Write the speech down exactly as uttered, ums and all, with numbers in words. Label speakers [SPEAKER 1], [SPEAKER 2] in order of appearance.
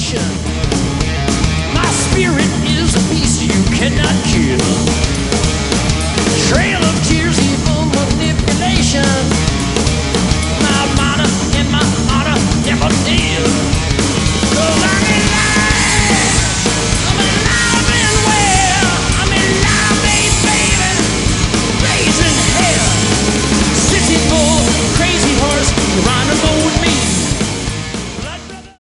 [SPEAKER 1] My spirit is a beast you cannot kill.